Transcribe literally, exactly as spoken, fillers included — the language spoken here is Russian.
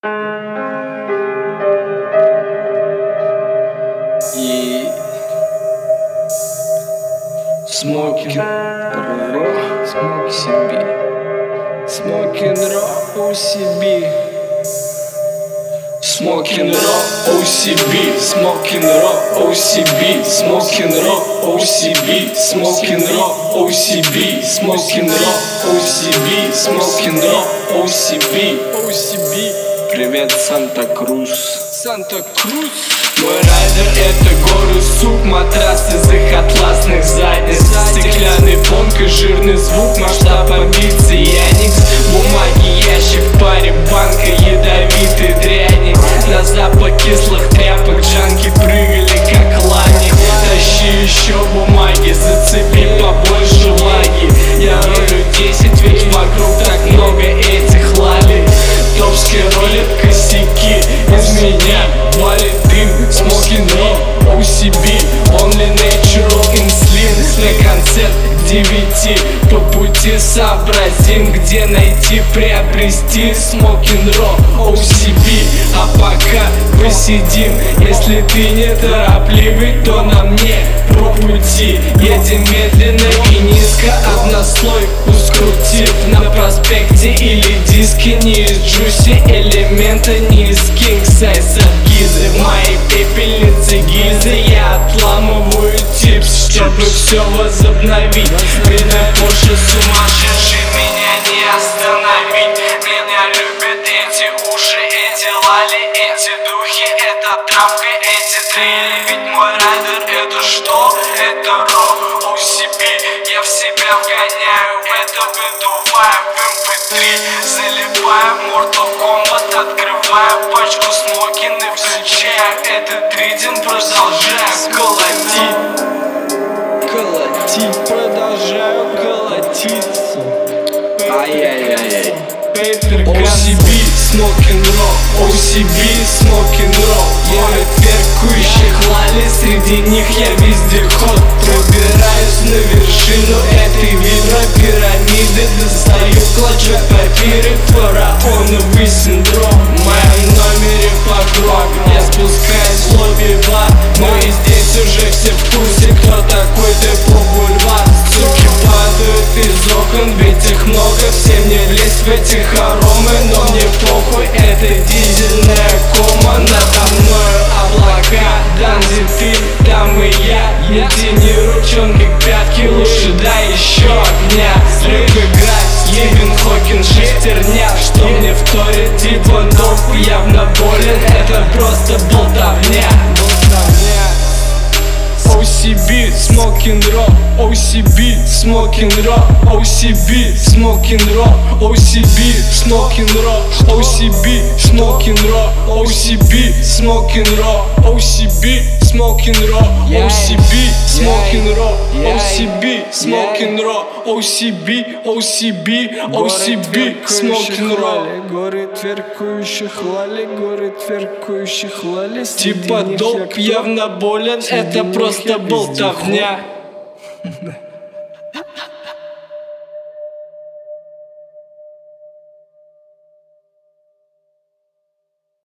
И Smoking Raw, Smoke си би, Smoking Raw, о си би, Smoking Raw, о си би, Smoking Raw, о си би, Smoking Raw, о си би, Smoking Raw, о си би, Smoking Raw, о си би, Smoking Raw, о си би, о си би. Привет, Санта-Крус, Санта-Крус. Мой райдер — это горы сук, матрас из их атласных задниц, стеклянный фон и жирный звук, масштаб амбиций Яникс. Бумаги, ящик, в паре банка ядовитой дряни. На запах кислых тряпок джанки прыгали как лани. Тащи еще бумаги, зацепи побольше влаги. Я ролю десять, ведь вокруг так много этих лали. Топский ролик, косяки, из меня валит дым. Smoking Raw, о си би, only natural insulin. На концерт к девяти, по пути сообразим, где найти, приобрести Smoking Raw, о си би. А пока посидим, если ты не торопливый, то на мне по пути. Едем медленно и низко, однослой ускрутив на проспекте или диске. Не из джуси элемента, не из кинг сайз от Гизы. В моей пепельнице гильзы я отламываю типс, чтобы все возобновить. Меня позже сумасшедший, меня не остановить. Меня любят эти уши, эти лали, эти духи, эта травка, эти трели. Ведь мой райдер — это что? Это Raw, о си би. Я в себя вгоняю это, выдуваю в эм пэ три, залипаю в Mortal Kombat, открываю пачку смокин и включаю этот ритм, продолжаю колотить. Колотить, продолжаю колотиться. Ай-яй-яй-яй. о си би, Smoking Raw, о си би, Smoking Raw. Море тверкующих лали, среди них я вездеход. Пробираюсь на вершину этой вибропирамиды, достаю клочок папиры, фараоновый синдром. В моем номере погром, я спускаюсь в лобби-бар. Ну и здесь уже все в курсе, кто такой Депо Бульвар. Суки падают из окон, ведь их много, всем не влезть в эти хоромы. Но мне похуй, это дизельная кома. Надо мною облака, там где ты, там и я. Не тяни ручонки к пятке, лучше дай еще огня. Рэп играть, Ебен Хокин, шестерня. Что мне вторит, типа доп, явно болен. Это просто болтовня. о си би, Smoking Raw, о си би, Smoking Raw, о си би, Smoking Raw, о си би, Smoking Raw, о си би, Smoking Raw, о си би, Smoking Raw, о си би, Smoking Raw, о си би, Smoking Raw, о си би, Smoking Raw, о си би, о си би, о си би, Smoking Raw. Горы тверкующих лали, горы тверкующих лали. Типа доп явно болен, это просто болтовня.